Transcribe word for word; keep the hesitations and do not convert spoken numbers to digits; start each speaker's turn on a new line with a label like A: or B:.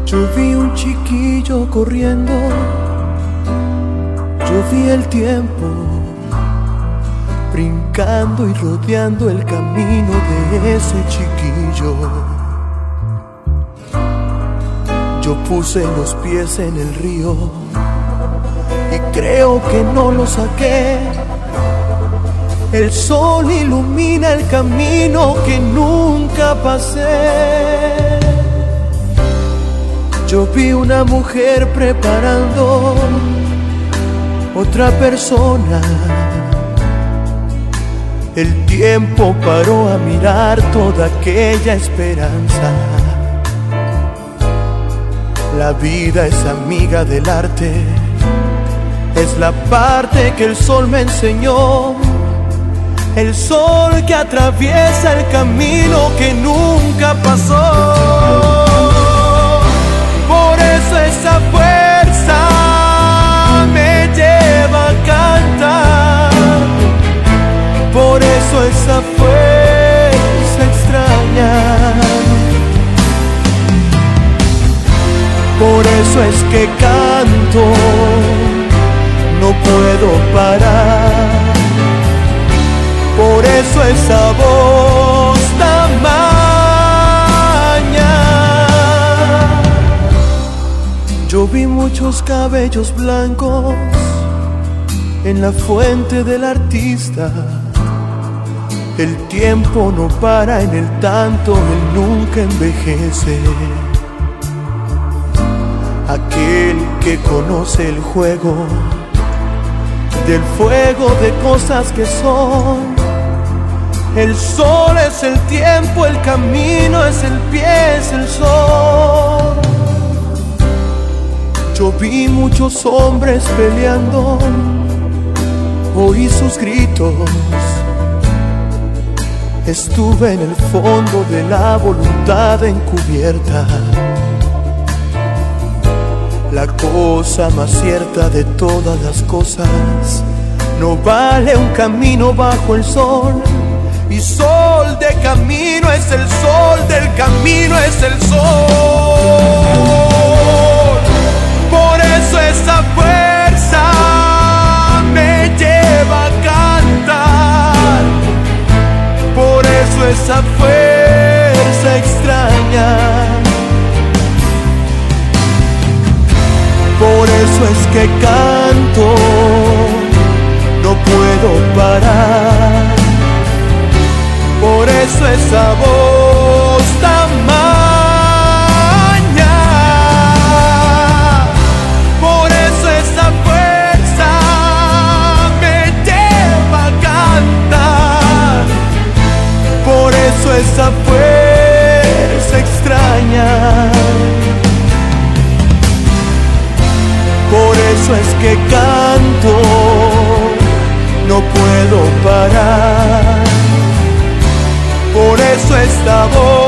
A: Yo vi un chiquillo corriendo, yo vi el tiempo brincando y rodeando el camino de ese chiquillo. Yo puse los pies en el río y creo que no lo saqué. El sol ilumina el camino que nunca pasé. Yo vi una mujer preparando otra persona. El tiempo paró a mirar toda aquella esperanza. La vida es amiga del arte, es la parte que el sol me enseñó. El sol que atraviesa el camino que nunca pasó. Por eso esa fuerza me lleva a cantar. Por eso esa fuerza extraña. Por eso es que canto, no puedo parar. Por eso esa voz tamaña. Yo vi muchos cabellos blancos en la fuente del artista. El tiempo no para en el tanto, él nunca envejece. Aquel que conoce el juego del fuego de cosas que son. El sol es el tiempo, el camino es el pie, es el sol. Yo vi muchos hombres peleando, oí sus gritos. Estuve en el fondo de la voluntad encubierta. La cosa más cierta de todas las cosas, no vale un camino bajo el sol. Y sol de camino es el sol, del camino es el sol. Por eso esa fuerza me lleva a cantar. Por eso esa fuerza extraña. Por eso es que canto, no puedo parar. Por eso esa voz tamaña. Por eso esa fuerza me lleva a cantar. Por eso esa fuerza extraña. Por eso es que canto, no puedo parar. Por eso esta voz